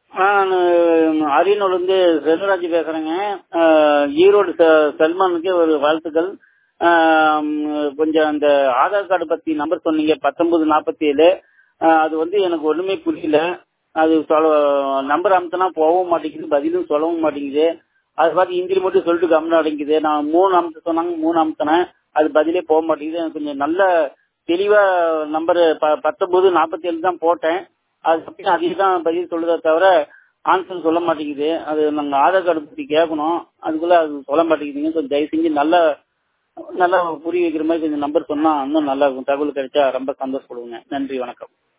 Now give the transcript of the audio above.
நான் அரியனூர்லேருந்து செல்வராஜ் பேசுறேங்க. ஈரோடு சல்மானுக்கு ஒரு வாழ்த்துக்கள். கொஞ்சம் அந்த ஆதார் கார்டு பத்தி நம்பர் சொன்னீங்க 1947. அது எனக்கு ஒண்ணுமே புரியல. அது நம்பர் அமுத்தினா போகவும் மாட்டேங்குது, பதிலும் சொல்லவும் மாட்டேங்குது. அது பார்த்து ஹிந்தியில் மட்டும் சொல்லிட்டு கம்முன்னு அடங்கிக்குது. நான் 3 அமுத்த சொன்னாங்க, 3 அமுத்தினேன், அது பதிலே போக மாட்டேங்குது. எனக்கு கொஞ்சம் நல்ல தெளிவா நம்பர் 1947 தான் போட்டேன். அது அதிக தான் பதில் சொல்லுதே தவிர ஆன்சர் சொல்ல மாட்டேங்குது. அது நாங்கள் ஆதார் கார்டு பத்தி கேட்கணும், அதுக்குள்ள அது சொல்ல மாட்டேங்குதுங்க. கொஞ்சம் தயவு செஞ்சு நல்லா புரிய வைக்கிற மாதிரி கொஞ்சம் நம்பர் சொன்னா இன்னும் நல்லா இருக்கும். தகவல் கிடைச்சா ரொம்ப சந்தோஷப்படுவோங்க. நன்றி, வணக்கம்.